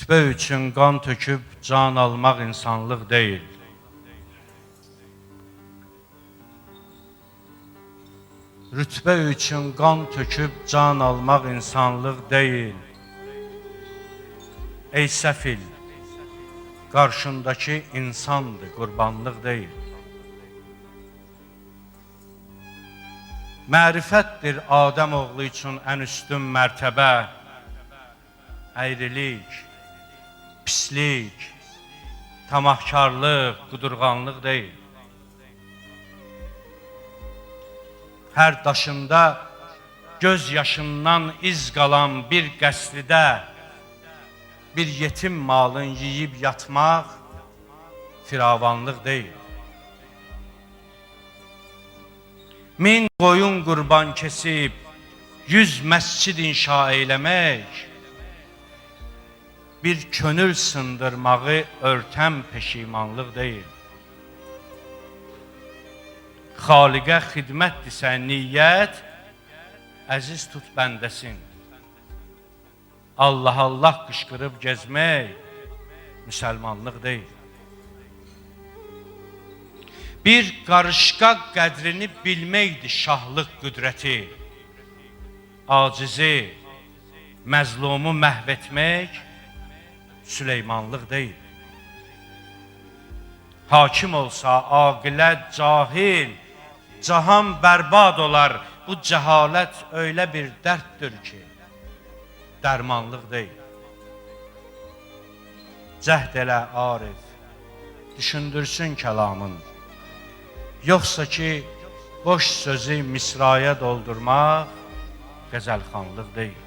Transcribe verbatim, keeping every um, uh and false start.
Rütbə üçün qan töküb can almaq insanlıq deyil. Rütbə üçün qan töküb can almaq insanlıq deyil. Ey səfil, qarşındakı insandır, qurbanlıq deyil. Mərifətdir Adəm oğlu üçün ən üstün mərtəbə. Əyrilik, pislik, tamahkarlıq, qudurğanlıq deyil. Hər daşında göz yaşından iz qalan bir qəsridə bir yetim malın yiyib yatmaq firavanlıq deyil. Min qoyun qurban kesib, yüz məscid inşa eyləmək, bir könül sındırmağı örtəm peşimanlıq deyil. Xaliqə xidmətdirsə niyyət, əziz tut bəndəsin. Allah Allah qışqırıb gezmək müsəlmanlıq deyil. Bir qarışqa qədrini bilməkdir şahlıq qüdrəti. Acizi, məzlumu məhv etmək Süleymanlıq deyil. Hakim olsa aqilə cahil, cahan bərbad olar. Bu cəhalət öyle bir dərddir ki, dərmanlıq deyil. Cəhd elə Arif, düşündürsün kəlamın. Yoxsa ki, boş sözü misraya doldurmaq qəzəlxanlıq deyil.